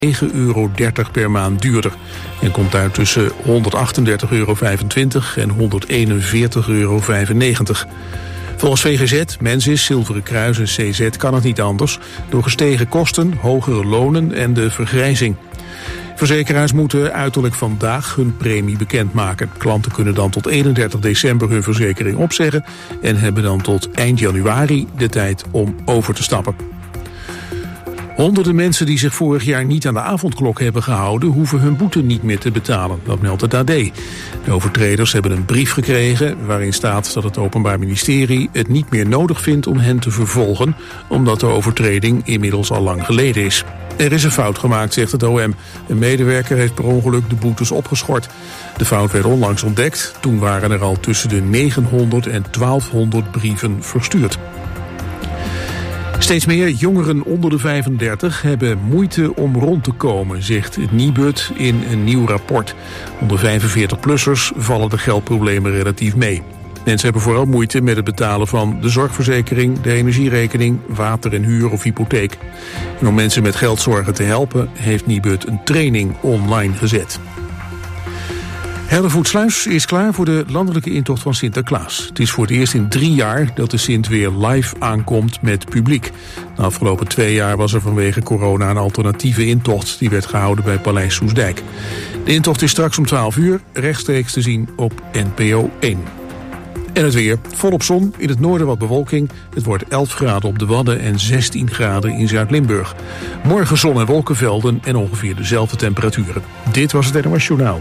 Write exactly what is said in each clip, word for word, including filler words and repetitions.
negen euro dertig per maand duurder en komt uit tussen honderdachtendertig euro vijfentwintig en honderdeenenveertig euro vijfennegentig. Volgens V G Z, Mensis, Zilveren Kruis en C Z kan het niet anders door gestegen kosten, hogere lonen en de vergrijzing. Verzekeraars moeten uiterlijk vandaag hun premie bekendmaken. Klanten kunnen dan tot eenendertig december hun verzekering opzeggen en hebben dan tot eind januari de tijd om over te stappen. Honderden mensen die zich vorig jaar niet aan de avondklok hebben gehouden, hoeven hun boete niet meer te betalen. Dat meldt het A D. De overtreders hebben een brief gekregen waarin staat dat het Openbaar Ministerie het niet meer nodig vindt om hen te vervolgen, omdat de overtreding inmiddels al lang geleden is. Er is een fout gemaakt, zegt het O M. Een medewerker heeft per ongeluk de boetes opgeschort. De fout werd onlangs ontdekt. Toen waren er al tussen de negenhonderd en twaalfhonderd brieven verstuurd. Steeds meer jongeren onder de vijfendertig hebben moeite om rond te komen, zegt het Nibud in een nieuw rapport. Onder vijfenveertig-plussers vallen de geldproblemen relatief mee. Mensen hebben vooral moeite met het betalen van de zorgverzekering, de energierekening, water en huur of hypotheek. En om mensen met geldzorgen te helpen, heeft Nibud een training online gezet. Hellevoetsluis is klaar voor de landelijke intocht van Sinterklaas. Het is voor het eerst in drie jaar dat de Sint weer live aankomt met publiek. De afgelopen twee jaar was er vanwege corona een alternatieve intocht. Die werd gehouden bij Paleis Soesdijk. De intocht is straks om twaalf uur rechtstreeks te zien op N P O één. En het weer. Volop zon, in het noorden wat bewolking. Het wordt elf graden op de Wadden en zestien graden in Zuid-Limburg. Morgen zon en wolkenvelden en ongeveer dezelfde temperaturen. Dit was het N O S Journaal.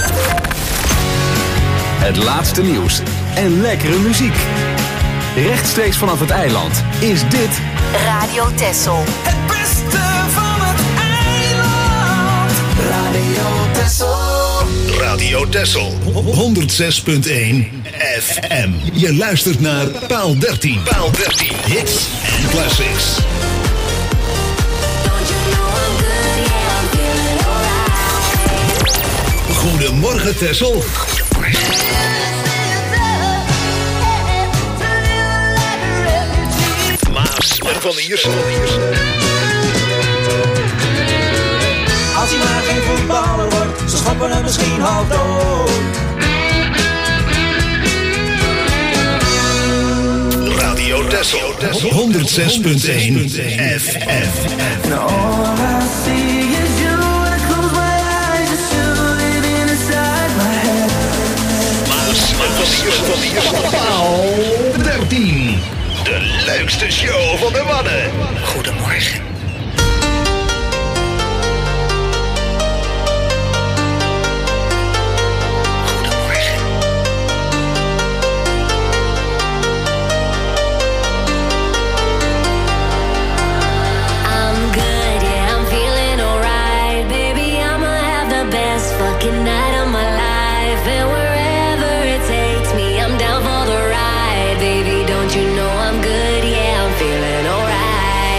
Het laatste nieuws en lekkere muziek. Rechtstreeks vanaf het eiland is dit Radio Texel. Het beste van het eiland. Radio Texel. Radio Texel. honderdzes punt één F M. Je luistert naar Paal dertien. Paal dertien. Hits en classics. Goedemorgen Texel. Maas en Van Iersen. Als hij maar geen voetballer wordt, ze schoppen hem misschien half dood. Radio Texel. honderdzes punt één F M. Maas en Van Iersen. Paal dertien. De leukste show van de Wadden. Goedemorgen. Don't you know I'm good? Yeah, I'm feeling alright.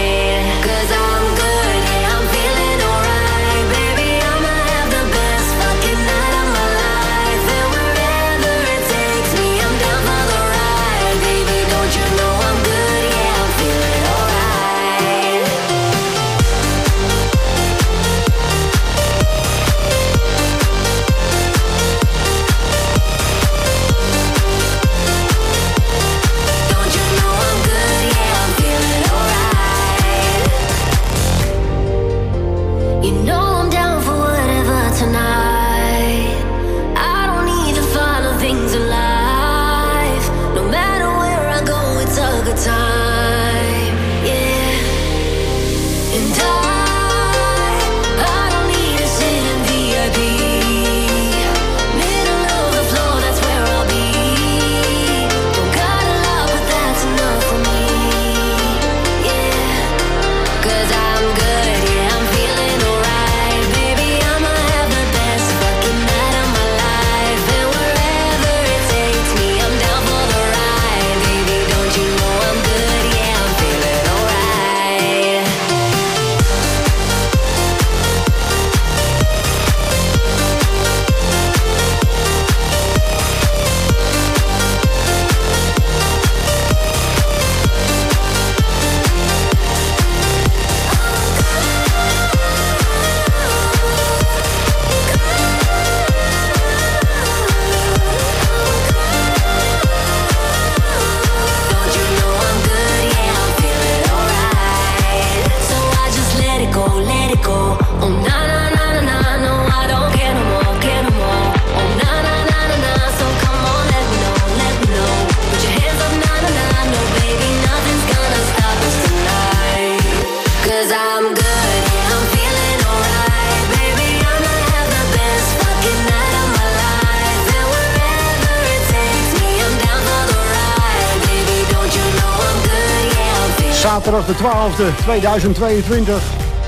more. Oh na na na na na, no I don't care no more, care no more. Oh na na na na na, so come on let me know, let me know. Put your hands up, na na na, no baby nothing's gonna stop us tonight. 'Cause I'm good, yeah, I'm feeling alright. Baby I'ma have the best fucking night of my life. And wherever it takes me, I'm down for the ride. Baby don't you know I'm good, yeah I'm feeling. Zaterdag de twaalfde, tweeduizend tweeëntwintig.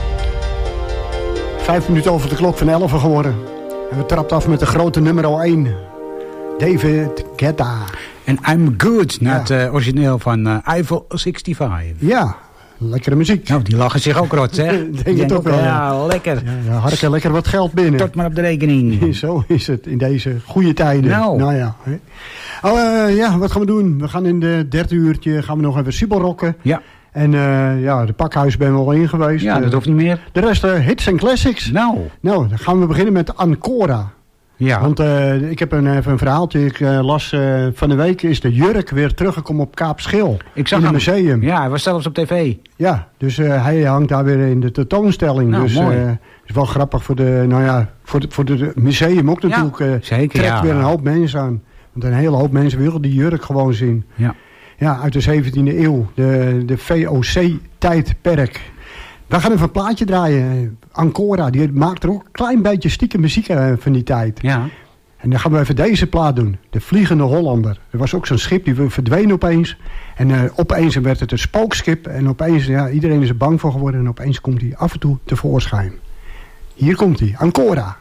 Vijf minuten over de klok van elf geworden. En we trapt af met de grote nummer één. David Guetta. En I'm Good, naar Ja. het uh, origineel van uh, Eiffel zesenzestig. Ja, lekkere muziek. Nou, die lachen zich ook rot, zeg. Denk Die het denken ook wel, Ja, lekker. Ja, ja, harken lekker wat geld binnen. Tot maar op de rekening. Zo is het in deze goede tijden. Nou. nou ja. Hè. Oh, uh, ja, wat gaan we doen? We gaan in de derde uurtje gaan we nog even siebelrocken. Ja. En uh, ja, de pakhuis ben we al in geweest. Ja, dat hoeft niet meer. De rest uh, hits en classics. Nou. Nou, dan gaan we beginnen met Ancora. Ja. Want uh, ik heb een, even een verhaaltje. Ik uh, las uh, van de week is de jurk weer teruggekomen op Kaapschil. Ik zag in het hem. museum. Ja, hij was zelfs op tv. Ja, dus uh, hij hangt daar weer in de tentoonstelling. Nou, dus mooi. uh, is wel grappig voor de, nou ja, voor de, voor de museum ook natuurlijk. Ja, uh, zeker, trekt ja. weer een hoop mensen aan. Want een hele hoop mensen willen die jurk gewoon zien. Ja. Ja, uit de zeventiende eeuw. De, de V O C-tijdperk. We gaan even een plaatje draaien. Ancora, die maakt er ook een klein beetje stiekem muziek uh, van die tijd. Ja. En dan gaan we even deze plaat doen. De Vliegende Hollander. Er was ook zo'n schip, die verdween opeens. En uh, opeens werd het een spookschip. En opeens, ja, iedereen is er bang voor geworden. En opeens komt hij af en toe tevoorschijn. Hier komt hij, Ancora.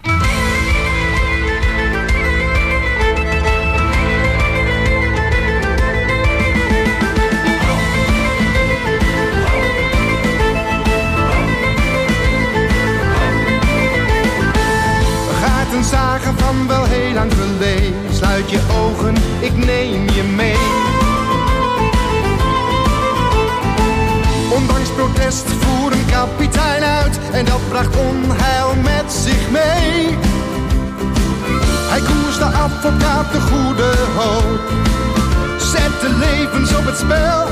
Zagen van wel heel lang geleden. Sluit je ogen, ik neem je mee. Ondanks protest voer een kapitein uit. En dat bracht onheil met zich mee. Hij koerste af op Kaap de Goede Hoop. Zette levens op het spel.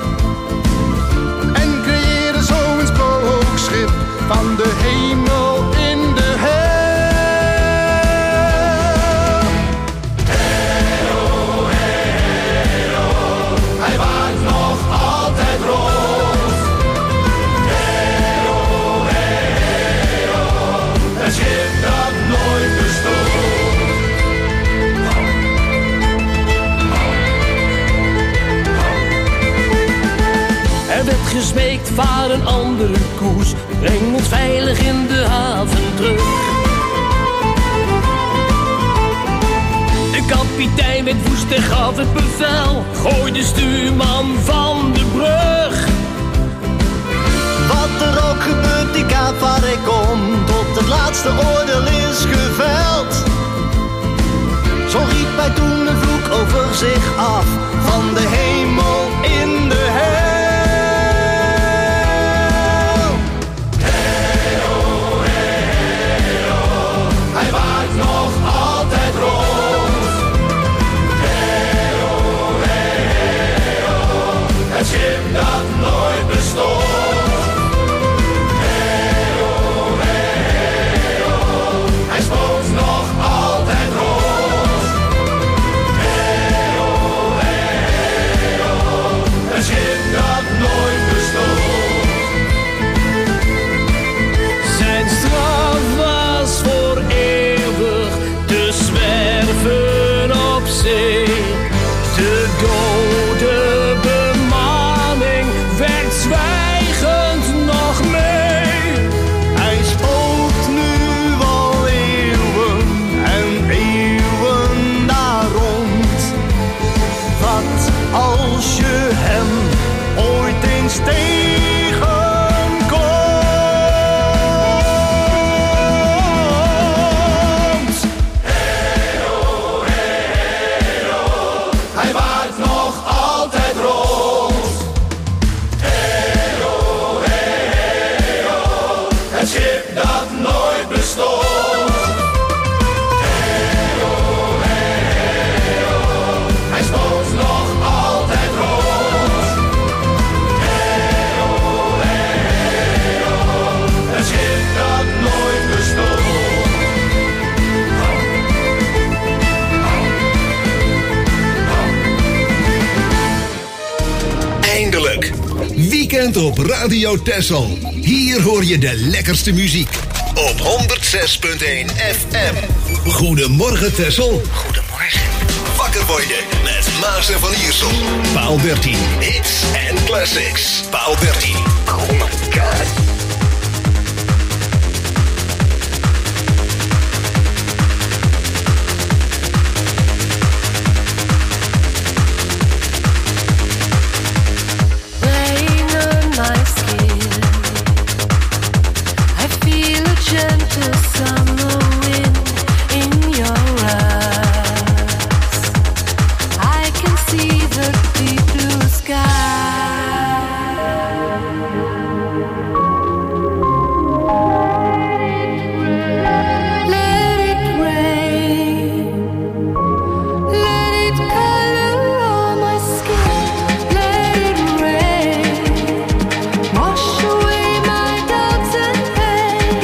En creëerde zo een spookschip van de hemel in de hel. Er werd gezweekt, vaar een andere koers. Breng ons veilig in de haven terug. De kapitein werd woest en gaf het bevel. Gooi de stuurman van de brug. Wat er ook gebeurt, die kaap waar ik kom. Tot het laatste oordeel is geveld. Zo riep hij toen een vloek over zich af. Van de hemel in de hel. Het schip dat nooit bestond. Hero, hero, hij spookt nog altijd rond. Hero, hero, bent op Radio Texel. Hier hoor je de lekkerste muziek. Op honderd zes komma één F M. Goedemorgen Texel. Goedemorgen. Wakker worden met Maas en Van Iersel. Paal dertien. Hits en classics. Paal dertien. Oh my god. Gentle summer wind in your eyes. I can see the deep blue sky. Let it rain. Let it color all my skin. Let it rain. Wash away my doubts and pain.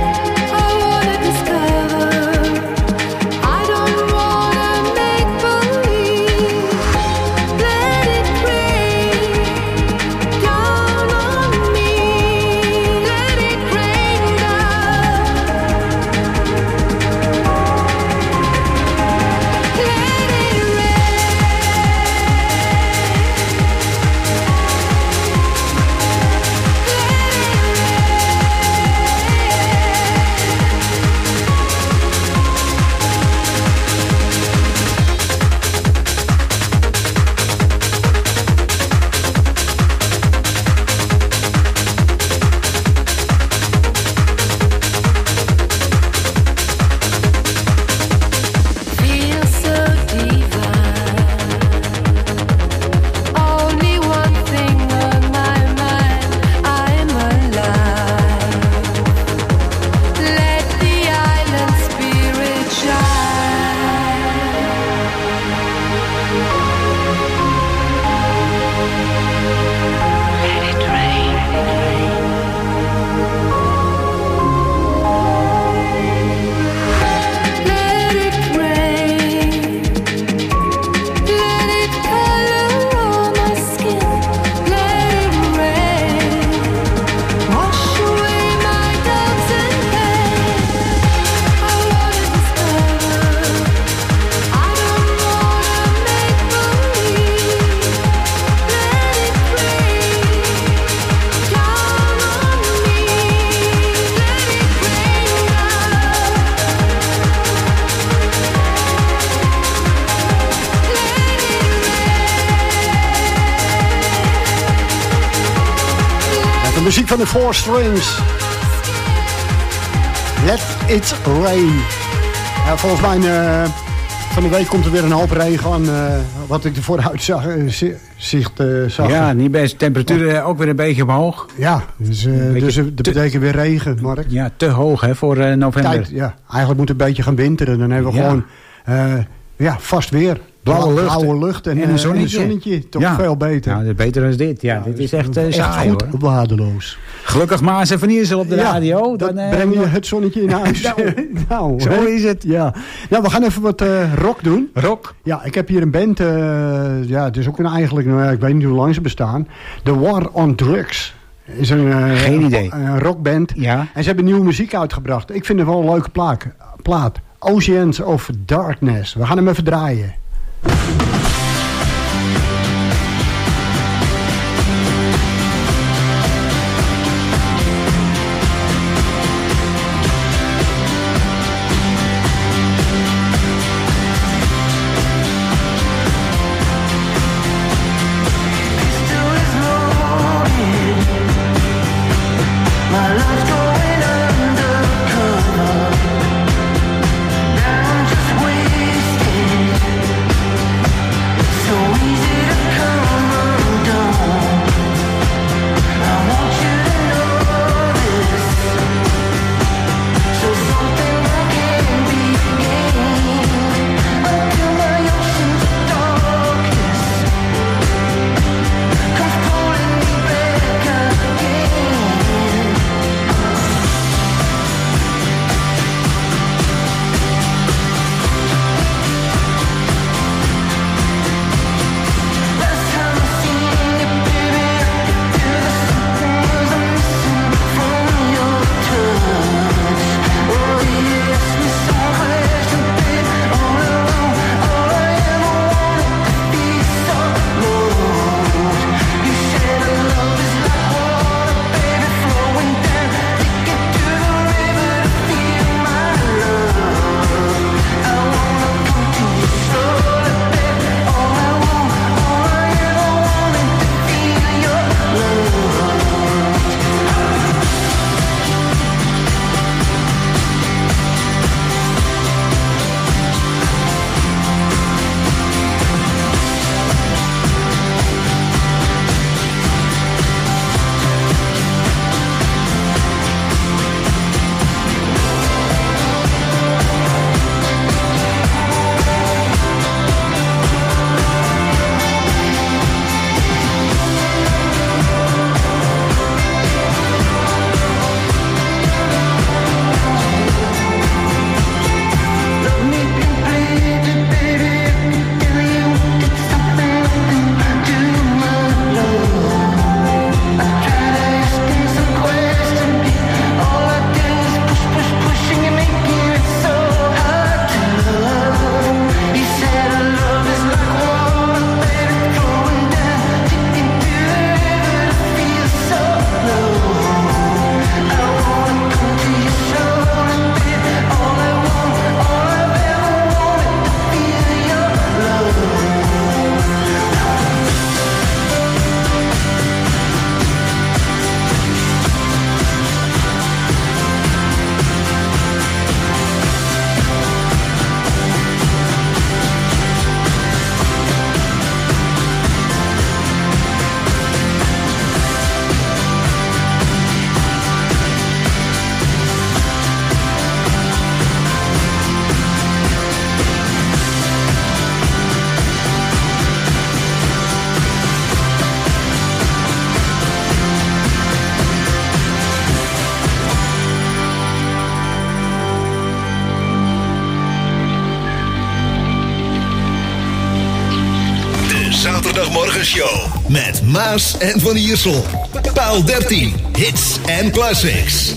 Muziek van de Four Strings. Let it rain. Ja, volgens mij uh, van de week komt er weer een hoop regen aan. Uh, wat ik er vooruit zag, uh, zicht, uh, zag. Ja, niet best. Temperatuur uh, ook weer een beetje omhoog. Ja, dus, uh, dus dat betekent weer regen, Mark. Ja, te hoog hè, voor uh, november. Tijd, ja, eigenlijk moet het een beetje gaan winteren. Dan hebben we ja. gewoon uh, ja, vast weer. Blauwe lucht, blauwe lucht en, en een zonnetje. En een zonnetje. Toch ja. veel beter. Nou, beter dan dit. Ja, ja dit is echt, uh, echt saai, goed, hoor. waardeloos. Gelukkig Maas en Van Iersel op de ja, radio. Dan dan uh, breng je het zonnetje in huis. nou, nou, zo hè? is het. Ja. Nou, we gaan even wat uh, rock doen. Rock? Ja, ik heb hier een band. Uh, ja, het is ook een eigenlijk, nou, ik weet niet hoe lang ze bestaan. The War on Drugs. Is een, uh, Geen idee. Een, een rockband. Ja. En ze hebben nieuwe muziek uitgebracht. Ik vind het wel een leuke plaat. plaat. Oceans of Darkness. We gaan hem even draaien. Now I'm just wasted. zaterdagmorgenshow met Maas en Van Iersel. Paal dertien, hits en classics.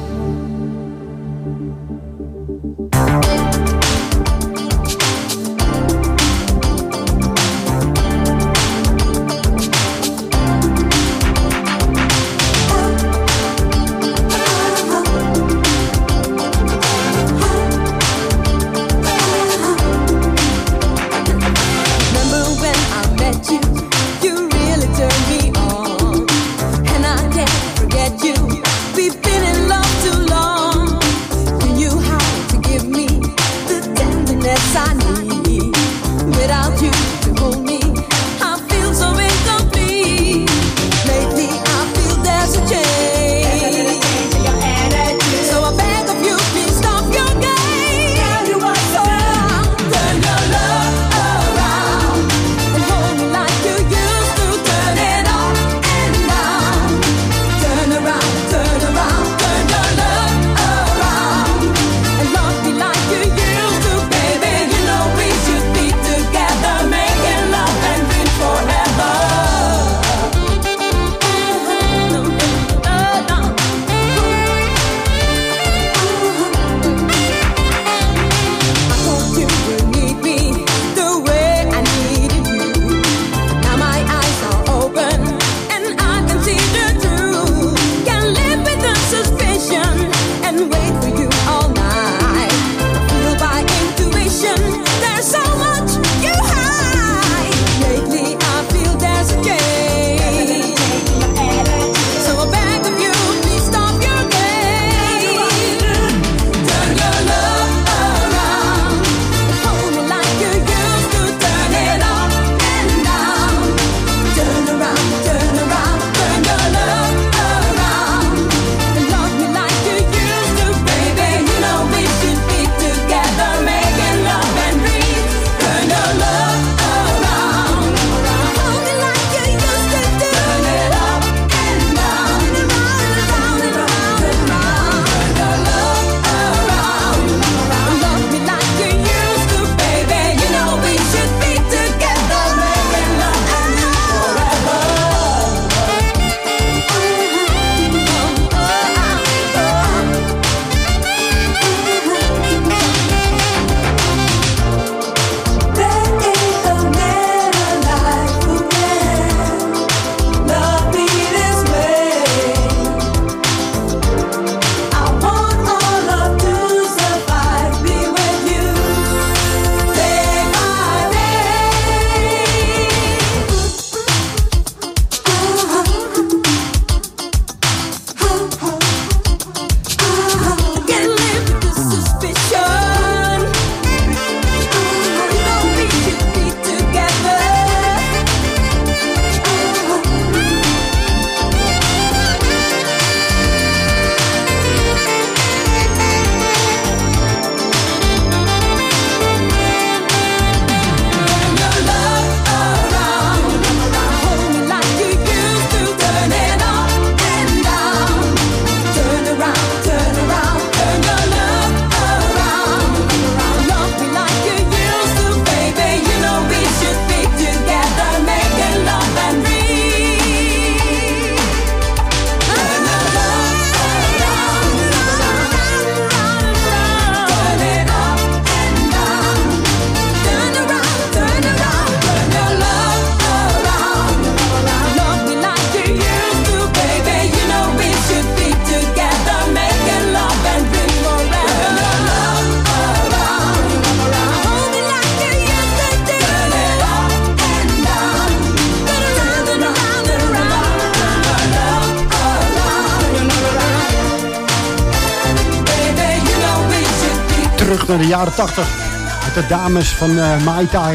terug naar de jaren tachtig. Met de dames van uh, Mai Tai.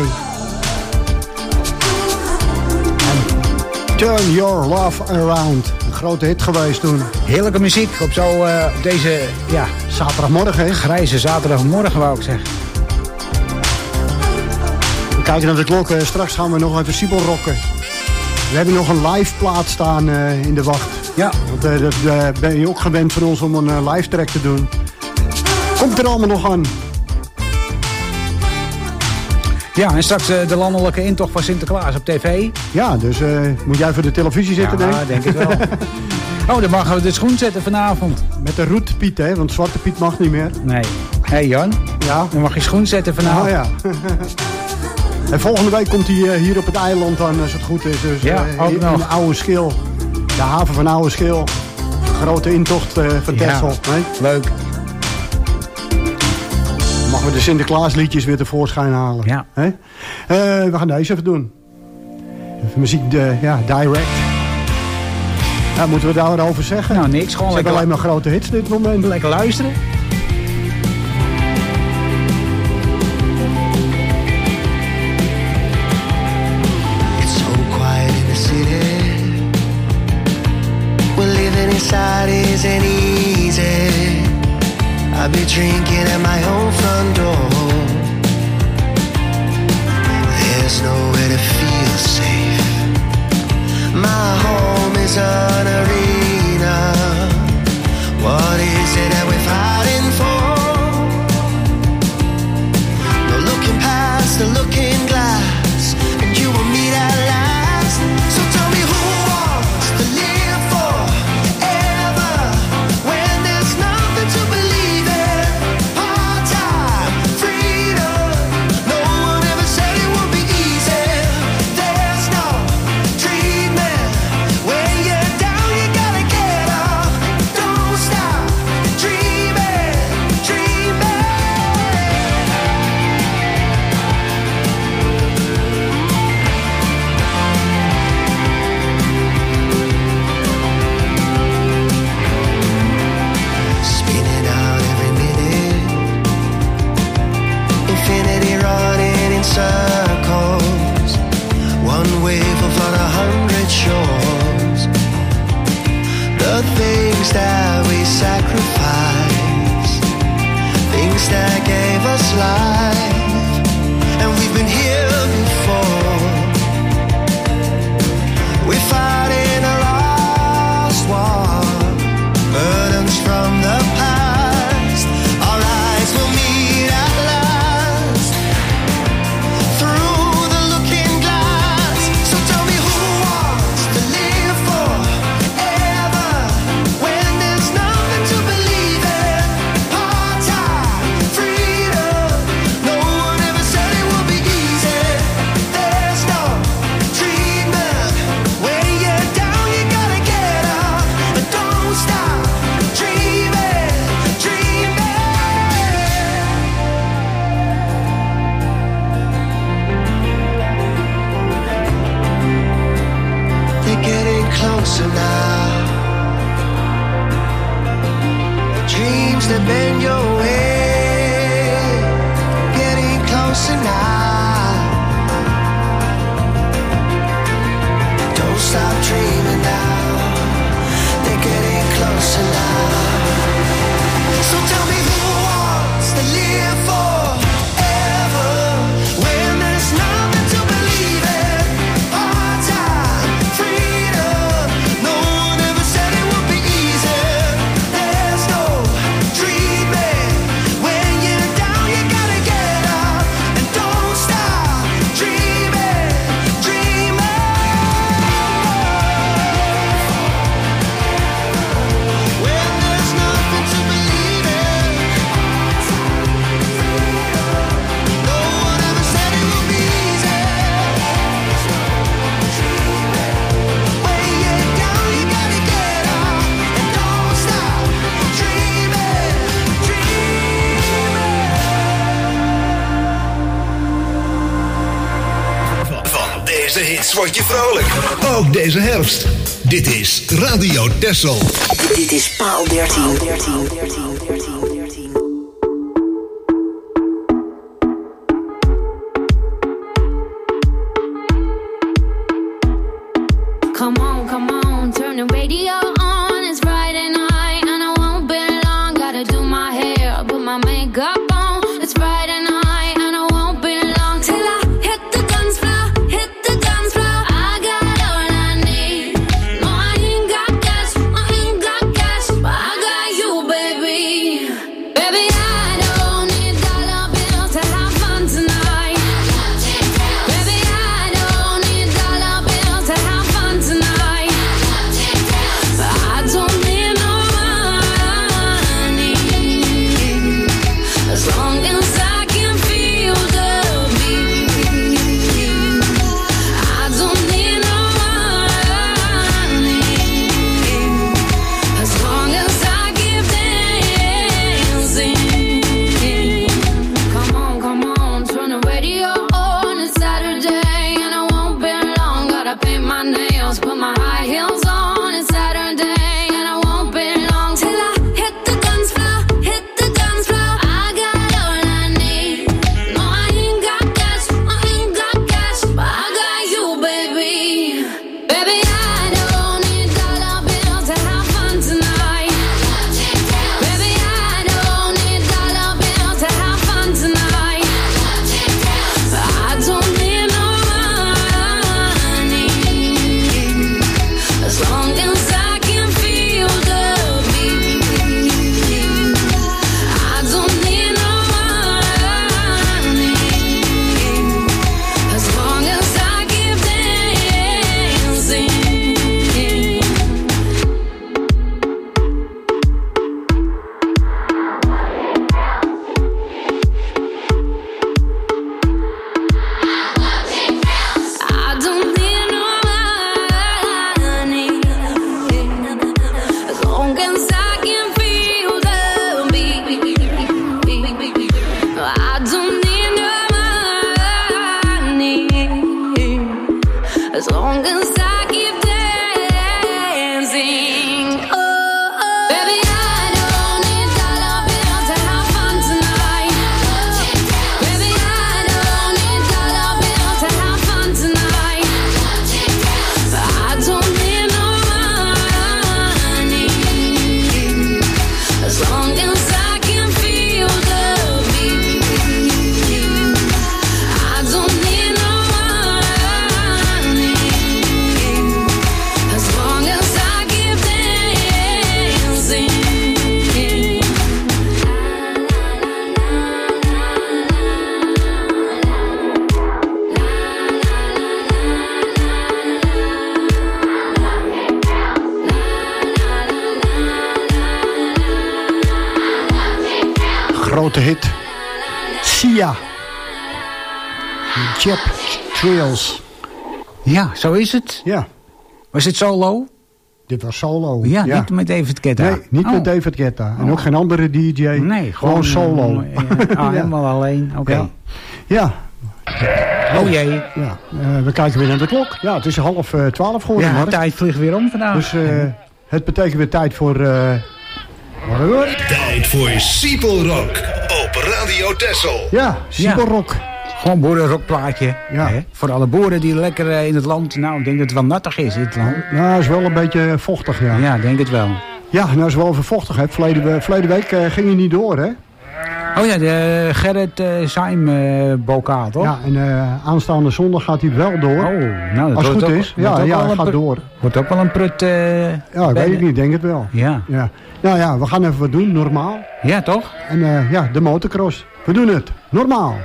En Turn Your Love Around. Een grote hit geweest toen. Heerlijke muziek op, zo, uh, op deze ja, zaterdagmorgen. Hè? Grijze zaterdagmorgen, wou ik zeggen. We kijken naar de klok. Uh, straks gaan we nog even Siebel rocken. We hebben nog een live plaat staan uh, in de wacht. Ja. Want, uh, dat uh, ben je ook gewend voor ons om een uh, live track te doen. Komt er allemaal nog aan. Ja, en straks uh, de landelijke intocht van Sinterklaas op tv. Ja, dus uh, moet jij voor de televisie zitten, denk ik? Ja, denk ik wel. Oh, dan mogen we de schoen zetten vanavond. Met de Roet Piet, hè? Want Zwarte Piet mag niet meer. Nee. Hé hey Jan, ja? Dan mag je schoen zetten vanavond. Oh, ja. En volgende week komt hij uh, hier op het eiland aan, als het goed is. Dus, ja, uh, ook in, nog. in de Oude Schil. De haven van Oude Schil. Grote intocht uh, van Texel. Ja, nee? Leuk. Mogen we de Sinterklaasliedjes weer tevoorschijn halen. Ja. Hè? Uh, we gaan deze even doen. Even muziek, de, ja, direct. Ja, moeten we daarover zeggen? Nou, niks. Gewoon Ze hebben alleen maar grote hits dit moment. Lekker luisteren. It's so quiet in the city. Well, living inside isn't easy. I'll be drinking at my own front door. There's nowhere to feel safe. My home is an arena. What is it that we're fighting for? No looking past the looking glass, and you will meet at last. So tell me who wants to live forever when there's nothing to believe in? Part-time freedom. No one ever said it would be easy. There's no treatment. When you're down, you gotta get up. Don't stop dreaming, dreaming. Spinning out every minute, infinity running in circles. One wave of on a hundred shores. The things that we sacrifice, things that gave us life, and we've been here before. We're fighting a lost war, burdens from the past. Our eyes will meet at last through the looking glass. So tell me who wants to live forever when there's nothing to believe in? Part-time freedom. No one ever said it would be easy. There's no treatment. When you're down, you gotta get up, but don't stop dreaming, dreaming. They're getting closer now. Dreams that bend your way, getting closer now. Don't stop dreaming now. They're getting closer now. So tell me who wants to live forever when there's nothing to believe in? Part-time freedom. No one ever said it would be easy. There's no treatment. When you're down, you gotta get up, and don't stop dreaming, dreaming. When there's nothing to believe in. No one ever said it would be easy. When you're down, you gotta get up, and don't stop dreaming, dreaming. Van deze hits word je vrolijk. Ook deze herfst. Dit is Radio Texel. Dit is paal dertien. dertien, dertien, dertien, dertien. Come on, come on, turn the radio on. It's Friday night and I won't be long. Gotta do my hair, put my makeup on. It's Friday night and I won't be long till I hit the dance floor, hit the dance floor. I got all I need. No, I ain't got cash, I ain't got cash, but I got you, baby. Baby, I don't need dollar bills to have fun tonight. grote hit. Sia. Jeb Trails. Ja, zo is het. Ja. Was het solo? Dit was solo. Ja, ja. niet met David Guetta. Nee, niet oh. met David Guetta. En oh. ook geen andere D J. Nee, gewoon, gewoon solo. Uh, uh, ah, helemaal alleen. Oké. Okay. Ja. ja. Oh jee. Ja. Uh, we kijken weer naar de klok. Ja, het is half uh, twaalf geworden. Ja, Mark. de tijd vliegt weer om vandaag. Dus uh, het betekent weer tijd voor... Uh, tijd voor Siepelrock op Radio Texel. Ja, Siepelrock. Ja. Gewoon boerenrockplaatje. Ja. Hè? Voor alle boeren die lekker uh, in het land... Nou, ik denk dat het wel nattig is in het land. Nou, het is wel een beetje vochtig, ja. Ja, denk het wel. Ja, nou is wel over vochtigheid. Verleden, verleden week uh, ging hij niet door, hè? Oh ja, de Gerrit uh, Saim uh, bokaal, toch? Ja, en uh, aanstaande zondag gaat hij wel door. Oh, nou, dat als het goed ook, is. Ja, ja hij gaat door. Wordt ook wel een prut... Uh, ja, weet ik niet. Denk het wel. Ja. ja. Nou ja, we gaan even wat doen. Normaal. Ja, toch? En uh, ja, de motocross. We doen het. Normaal.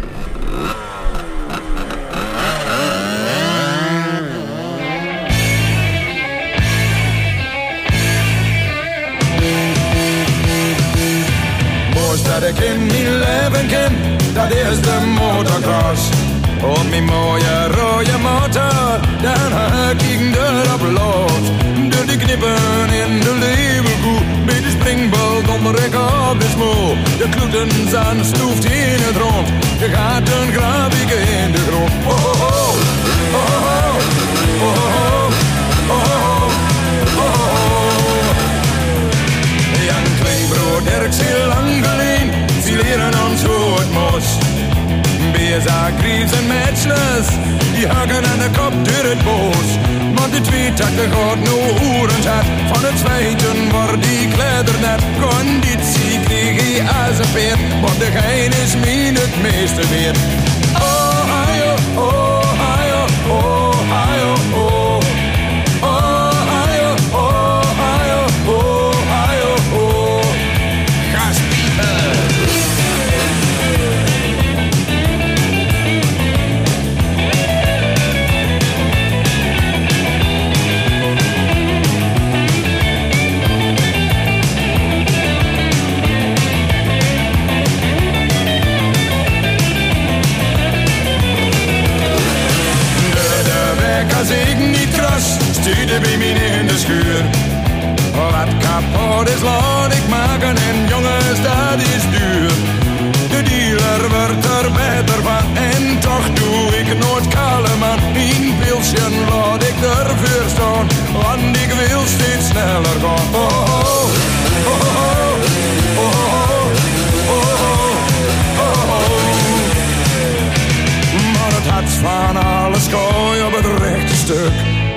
Dat ik in mijn leven ken, dat is de motocross. Op mijn mooie rode motor, dan haak ik erop los. Door de knippen in de leeuwenkoe, bij de springboot onder ik op de smoel. De kloeten zijn stoeft in het rond, de gaten graaf ik in de grond. Oh oh oh, oh oh oh, oh oh oh. Jan Kleebroer, Dirk, heel lang geleden, ze leren ons hoe het moest. Beza, Griefs en Matchless, die hakken aan de kop door het bos. Maar de twee takten gaat nu oerend had, van het zwijten wordt die kleider net. Conditie kreeg hij als een peer, maar de gein is min het meeste weer. Oh, hajo, oh, hajo, oh, hajo, oh. Oh, hajo, oh, hajo, oh, hajo, oh. Gaspiepen. Als ik niet kras, stuurde bij mij in de schuur. Wat kapot is, laat ik maken en jongens, dat is duur. De dealer wordt er beter van en toch doe ik nooit kale man. Een pilsje laat ik ervoor staan, want ik wil steeds sneller gaan. Oh, oh, oh, oh, oh, oh, oh, oh. Maar het hart van alles gooi op het rechte stuk.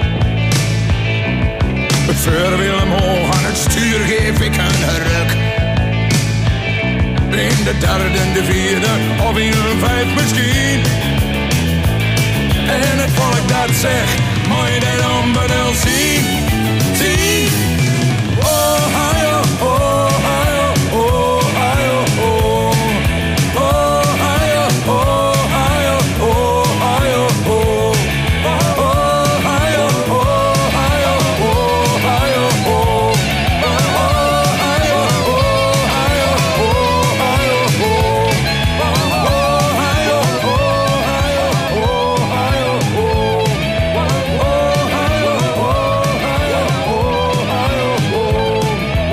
Het vuurwiel omhoog aan het stuur geef ik een ruk. In de derde, de vierde of in een vijf misschien. En het volk dat zegt, mooi dat onbenul zien, zien. Oh, hajo, oh, hajo, oh, hajo, oh. Oh, hajo, oh, hajo, oh, hajo, oh. Oh, hajo, oh, hajo, oh, hajo, oh. Oh, hajo, oh, hajo, oh, hajo, oh. Oh, hajo, oh, hajo, oh, hajo, oh. Oh, hajo, oh, hajo, oh, hajo, oh.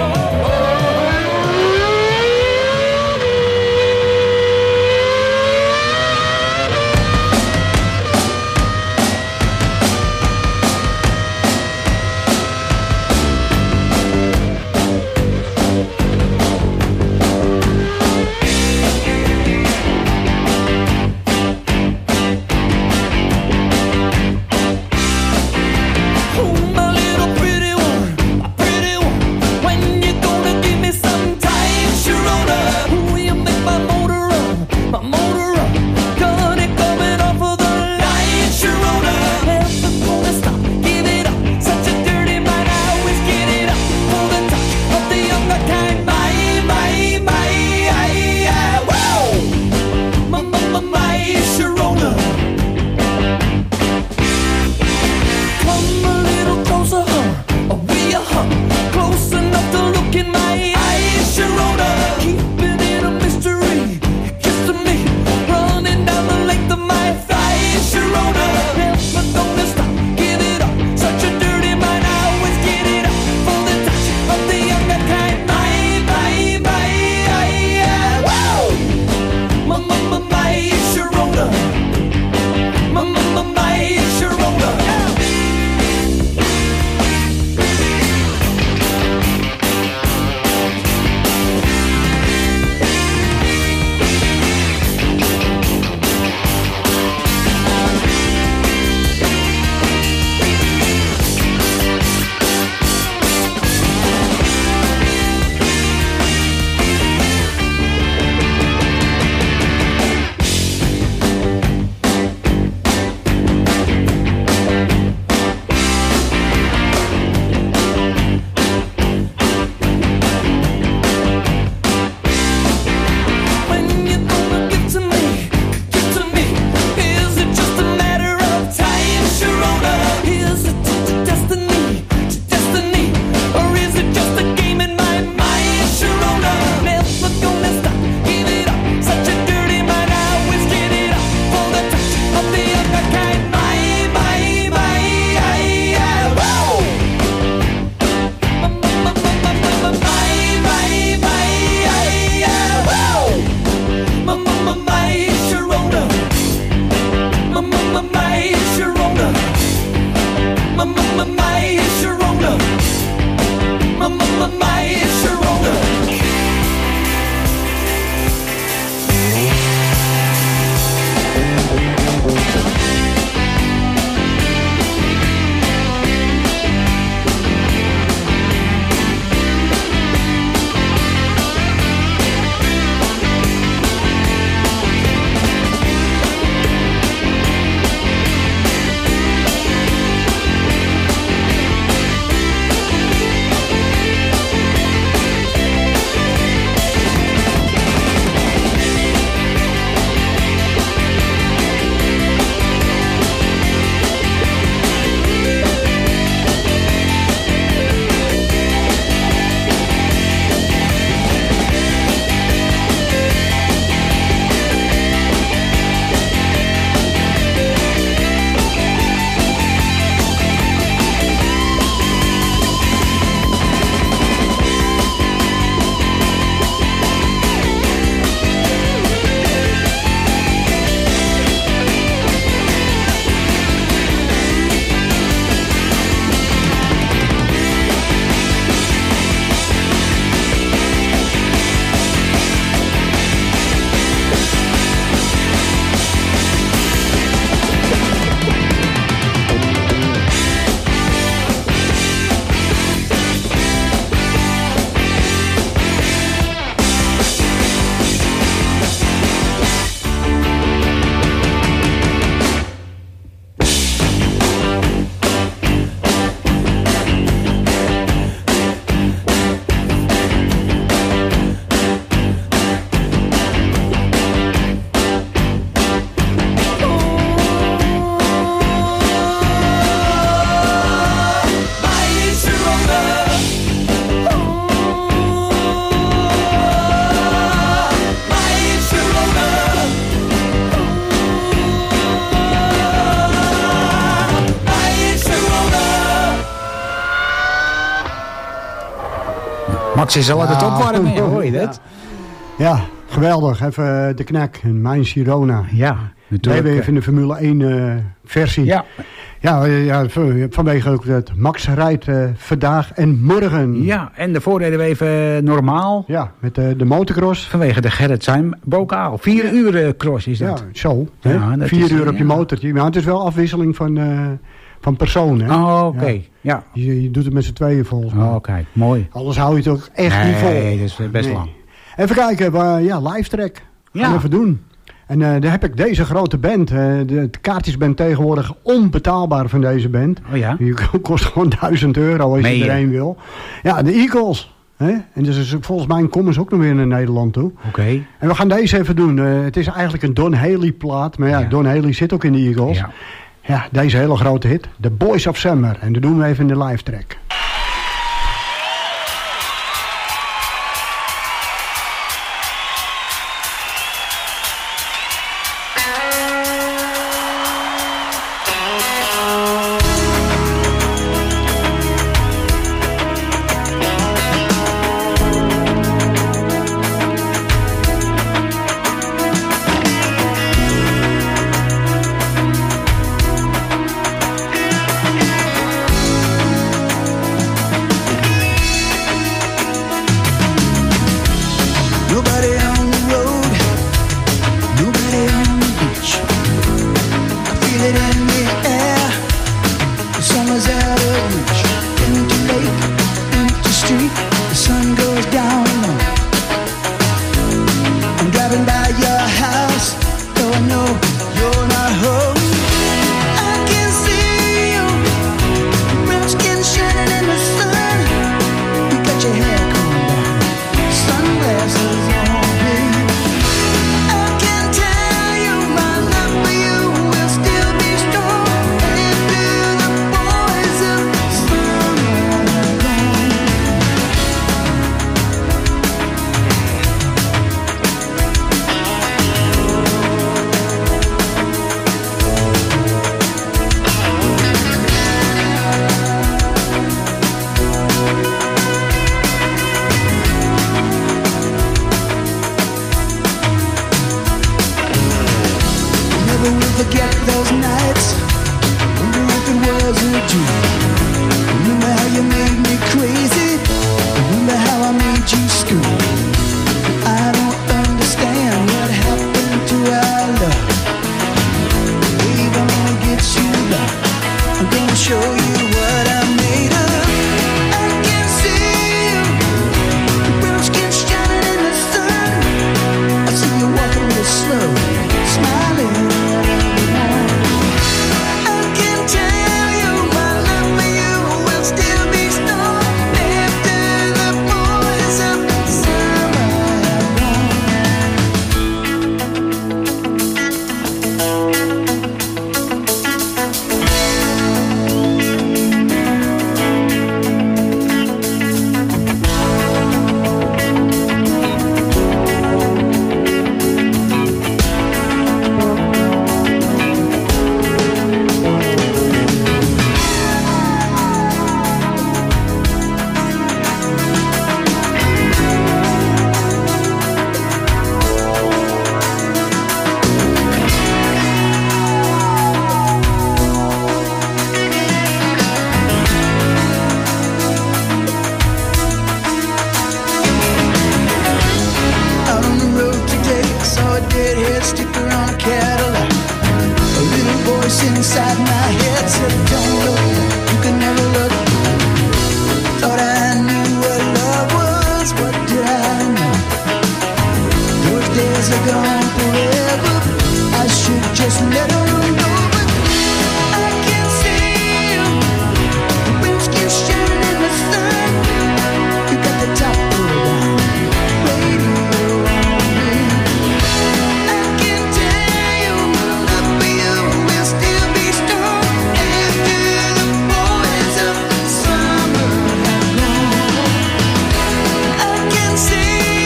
Max is al aan het Ja. opwarmen, hoor je dat? Ja, geweldig. Even de knak. Mijn Girona. Ja, natuurlijk. We hebben even de Formule één uh, versie. Ja. Ja, ja, vanwege ook dat Max rijdt uh, vandaag en morgen. Ja, en daarvoor reden we even normaal. Ja, met uh, de motocross. Vanwege de Gerrit Zijn bokaal. Vier uur uh, cross is dat. Ja, zo. Ja, dat Vier is, uur op je ja. motortje. Maar het is wel afwisseling van, uh, van personen. Oh, oké. Okay. Ja. Ja. Je, je doet het met z'n tweeën volgens mij. Oh, oké, okay. Mooi. Anders hou je het ook echt nee, niet vol. Nee, dat is best nee. lang. Even kijken, uh, ja, live track. Gaan ja. we even doen. En uh, daar heb ik deze grote band. Uh, de, de kaartjes bent tegenwoordig onbetaalbaar van deze band. Oh ja? Die kost gewoon duizend euro als Meen je er één wil. Ja, de Eagles. Hè? En dus is, volgens mij komen ze ook nog weer naar Nederland toe. Oké. Okay. En we gaan deze even doen. Uh, het is eigenlijk een Don Haley plaat. Maar ja, ja, Don Haley zit ook in de Eagles. Ja. Ja, deze hele grote hit. The Boys of Summer. En dat doen we even in de live track.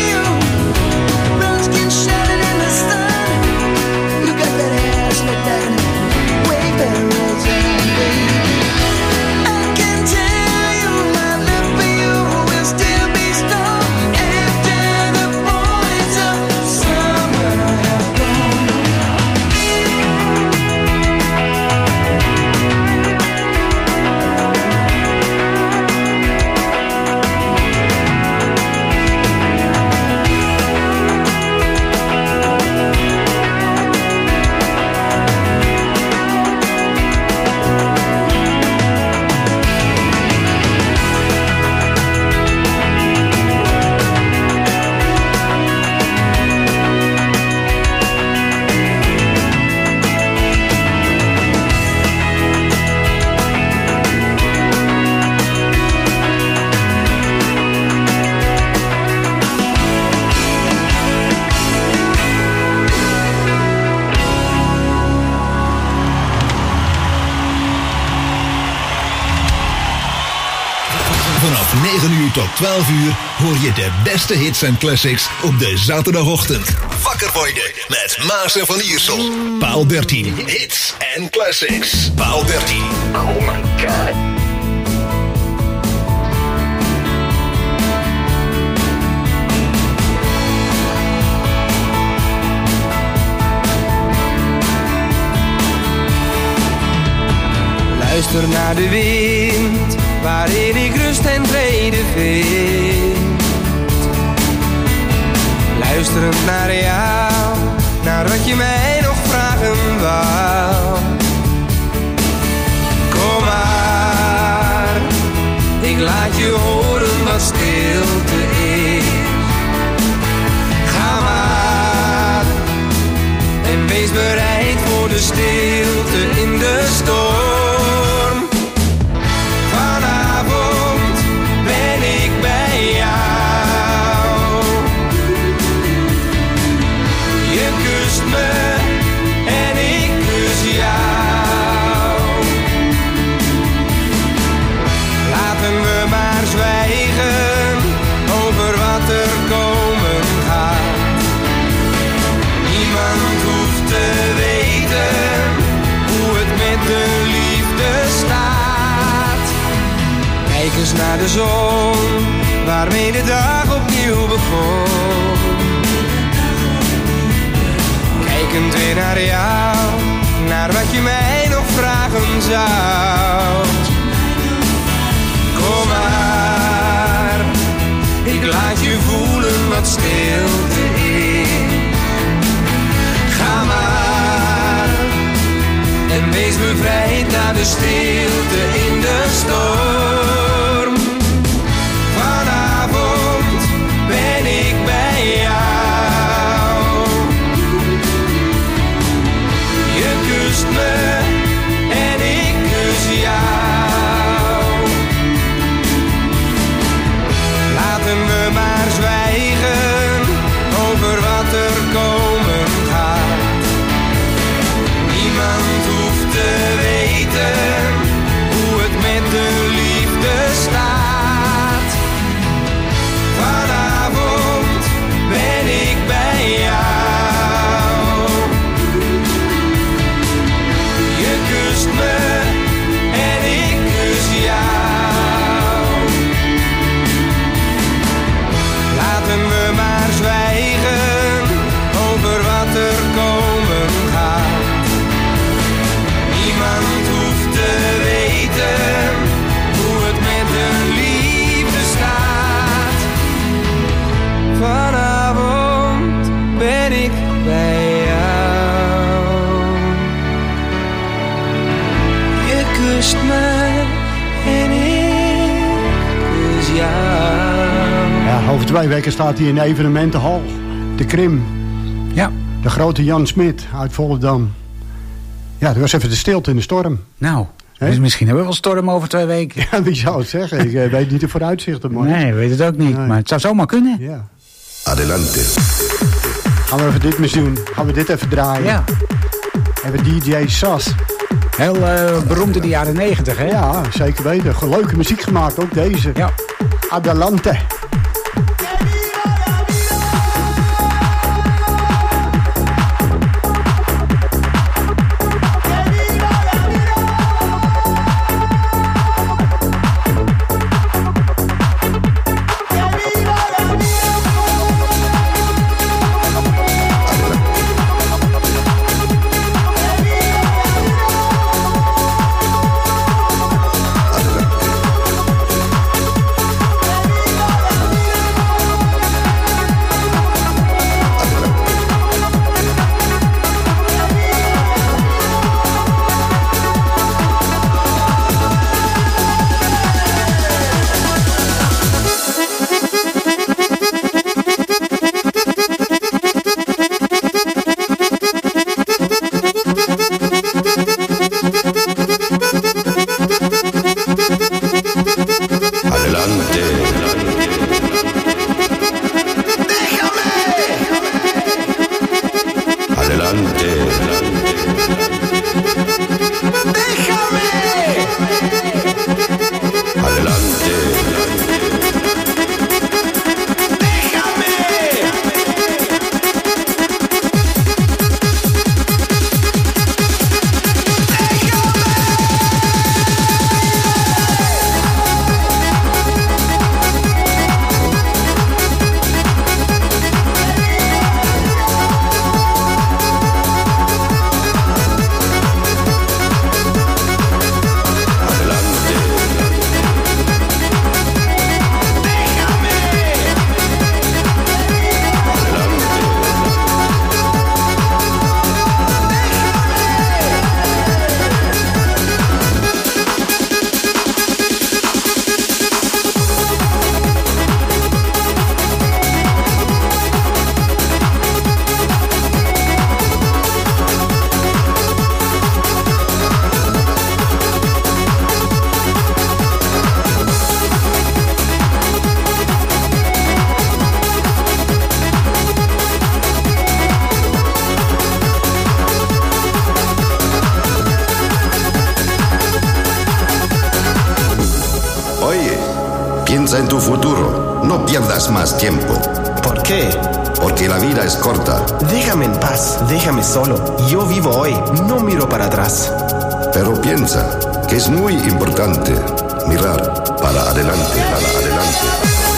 That negen uur tot twaalf uur hoor je de beste hits en classics op de zaterdagochtend. Wakker worden met Maas en Van Iersel. Paal dertien, hits en classics. Paal dertien. Oh my god. Luister naar de wind, waarin ik rust en vrede vind. Luisterend naar jou, naar wat je mij nog vragen wou. Kom maar, ik laat je horen wat stilte is. Ga maar, en wees bereid voor de stilte in de storm. Vanavond ben ik bij jou. Je kust me en ik kus jou. Laten we maar zwijgen over wat er komen gaat. Niemand hoeft te weten hoe het met de liefde staat. Kijk eens naar de zon, waarmee de dag opnieuw begon. Kijkend weer naar jou, naar wat je mij nog vragen zou. Kom maar, ik laat je voelen wat stilte is. Ga maar, en wees bevrijd naar de stilte in de storm. Vanavond ben ik bij jou. Je kust me en ik kus jou. Laten we maar zwijgen over wat er komen gaat. Niemand hoeft te weten hoe het met de liefde staat. Vanavond ben ik bij jou. Je kust me en ik kus jou. Laten we maar zwijgen over wat er komen gaat. Niemand hoeft te weten hoe het met de liefde staat. Vanavond ben ik bij jou. Je kust me en ik kus jou. Ja, over twee weken staat hij in de evenementenhal. De Krim. Ja. De grote Jan Smit uit Volendam. Ja, er was even de stilte in de storm. Nou, dus misschien hebben we wel storm over twee weken. Ja, wie zou het zeggen? Ik uh, weet niet de vooruitzichten, man. Nee, ik weet het ook niet. Nee. Maar het zou zomaar kunnen. Ja. Adelante. Gaan we even dit mis doen. Gaan we dit even draaien. Ja. Even D J Sas. Heel uh, beroemd in de jaren negentig, hè? Ja, zeker weten. Leuke muziek gemaakt, ook deze. Ja. Adelante. Adelante. Piensa en tu futuro. No pierdas más tiempo. ¿Por qué? Porque la vida es corta. Déjame en paz, déjame solo. Yo vivo hoy, no miro para atrás. Pero piensa que es muy importante mirar para adelante, para adelante.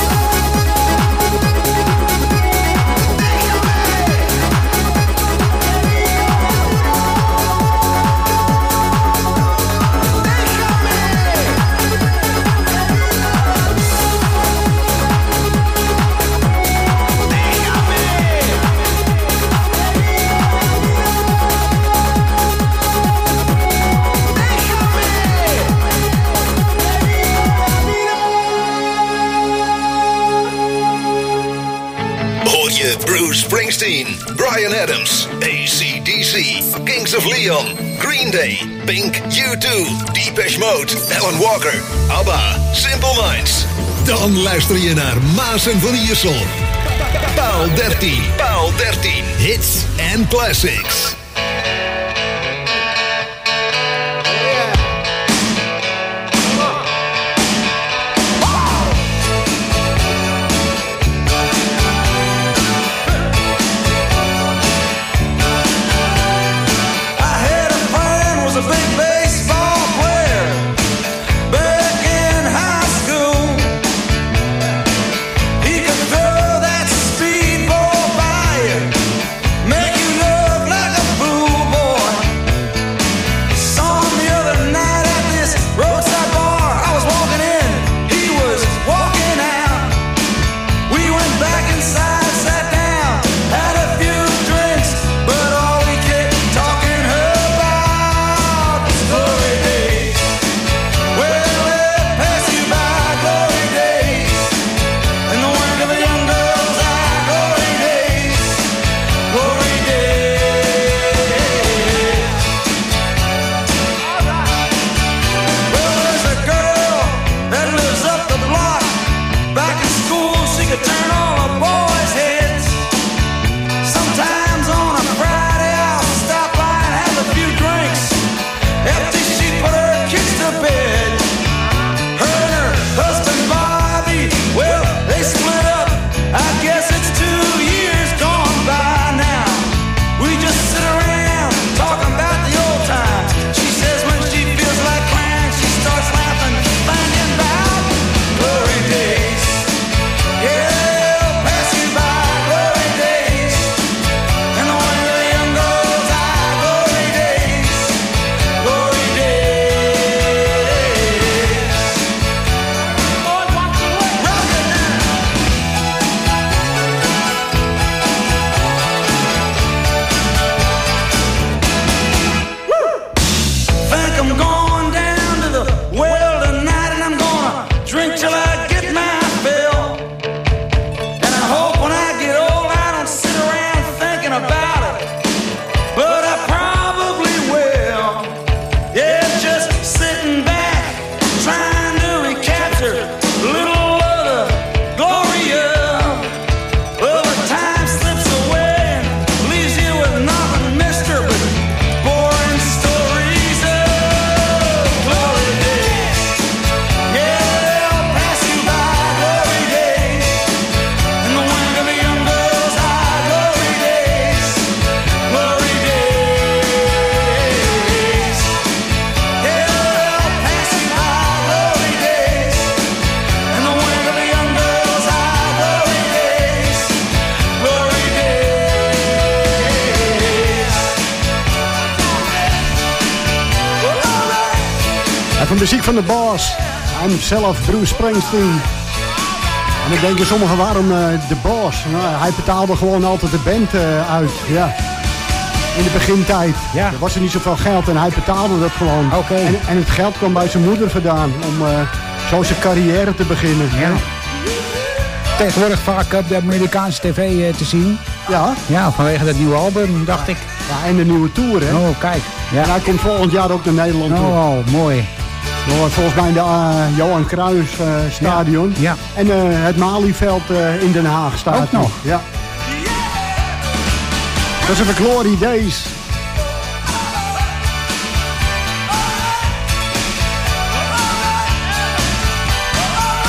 Bruce Springsteen, Bryan Adams, A C D C, Kings of Leon, Green Day, Pink, U two, Depeche Mode, Alan Walker, ABBA, Simple Minds. Dan luister je naar Maas en Van Iersel. Paal dertien, Paal dertien, hits and classics. Van muziek van de Boss. En zelf Bruce Springsteen. En ik denk sommigen waarom uh, de Boss. Nou, hij betaalde gewoon altijd de band uh, uit. Ja. In de begintijd. Ja. Er was er niet zoveel geld en hij betaalde dat gewoon. Okay. En, en het geld kwam bij zijn moeder vandaan. Om uh, zo zijn carrière te beginnen. Ja. Tegenwoordig vaak op de Amerikaanse tv uh, te zien. Ja. Ja, vanwege dat nieuwe album, dacht ik. Ja, en de nieuwe tour, hè. Oh, kijk. Ja. En hij komt volgend jaar ook naar Nederland toe. Oh, mooi. Volgens mij in de uh, Johan Cruijff uh, stadion. Ja. Ja. En uh, het Malieveld uh, in Den Haag staat ook nog. Ja. Dat is even Glory Days.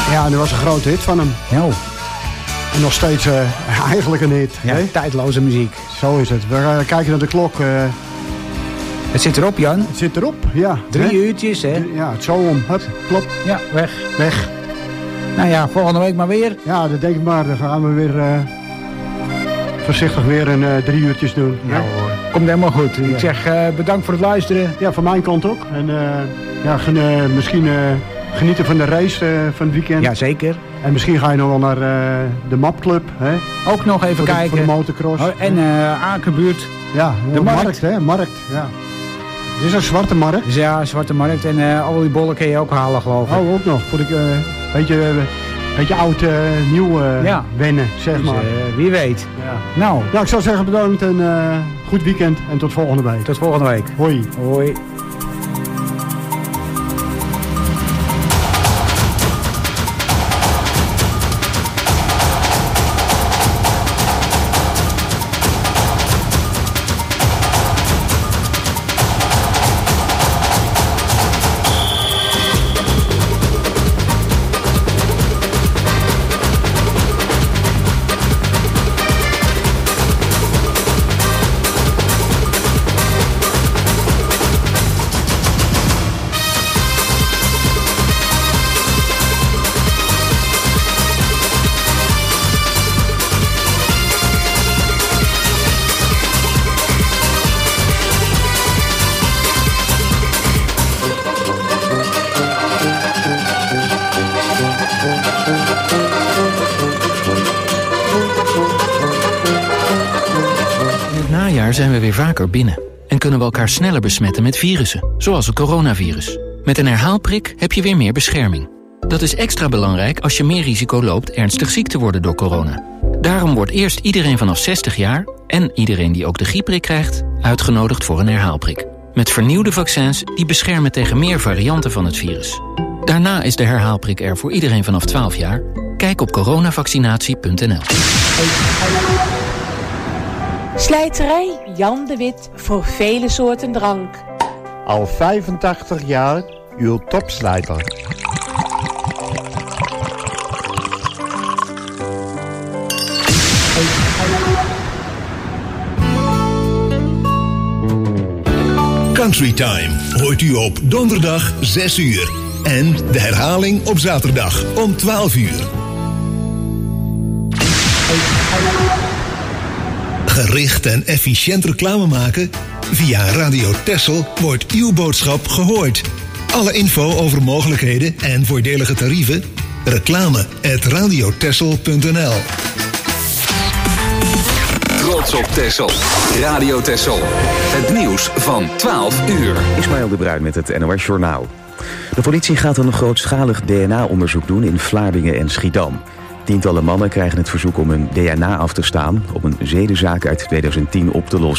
Ja, en dat was een grote hit van hem. Ja. En nog steeds uh, eigenlijk een hit. Ja, hè? tijdloze muziek. Zo is het. We uh, kijken naar de klok. Uh, het zit erop, Jan. Het zit erop, ja. Drie hè? uurtjes, hè? Ja, het zo om. Hup, klop. Ja, weg. Weg. Nou ja, volgende week maar weer. Ja, dat denk ik maar. Dan gaan we weer uh, voorzichtig weer een uh, drie uurtjes doen. Ja hoor. Komt helemaal goed. Ik zeg uh, bedankt voor het luisteren. Ja, van mijn kant ook. En uh, ja, gen, uh, misschien uh, genieten van de race uh, van het weekend. Ja, zeker. En misschien ga je nog wel naar uh, de Mapclub. Hè? Ook nog even voor kijken. De, voor de motocross. Oh, en uh, Akenbuurt. Ja, de de markt. markt. hè? Markt, ja. Het is een zwarte markt. Dus ja, zwarte markt. En uh, al die bollen kun je ook halen, geloof ik. Oh, ook nog. Voor de, uh, beetje, uh, beetje oud, uh, nieuw uh, ja. wennen, zeg dus, maar. Uh, wie weet. Ja. Nou. Nou, ik zou zeggen bedankt en uh, goed weekend. En tot volgende week. Tot volgende week. Hoi. Hoi. Zijn we weer vaker binnen en kunnen we elkaar sneller besmetten met virussen, zoals het coronavirus. Met een herhaalprik heb je weer meer bescherming. Dat is extra belangrijk als je meer risico loopt ernstig ziek te worden door corona. Daarom wordt eerst iedereen vanaf zestig jaar en iedereen die ook de griepprik krijgt uitgenodigd voor een herhaalprik. Met vernieuwde vaccins die beschermen tegen meer varianten van het virus. Daarna is de herhaalprik er voor iedereen vanaf twaalf jaar. Kijk op coronavaccinatie punt n l. Slijterij Jan de Wit voor vele soorten drank. Al vijfentachtig jaar uw topslijter. Country Time hoort u op donderdag zes uur. En de herhaling op zaterdag om twaalf uur. Gericht en efficiënt reclame maken? Via Radio Texel wordt uw boodschap gehoord. Alle info over mogelijkheden en voordelige tarieven? Reclame at radio texel punt n l. Trots op Texel. Radio Texel. Het nieuws van twaalf uur. Ismaël de Bruin met het N O S Journaal. De politie gaat een grootschalig D N A-onderzoek doen in Vlaardingen en Schiedam. Tientallen mannen krijgen het verzoek om hun D N A af te staan om een zedenzaak uit tweeduizend tien op te lossen.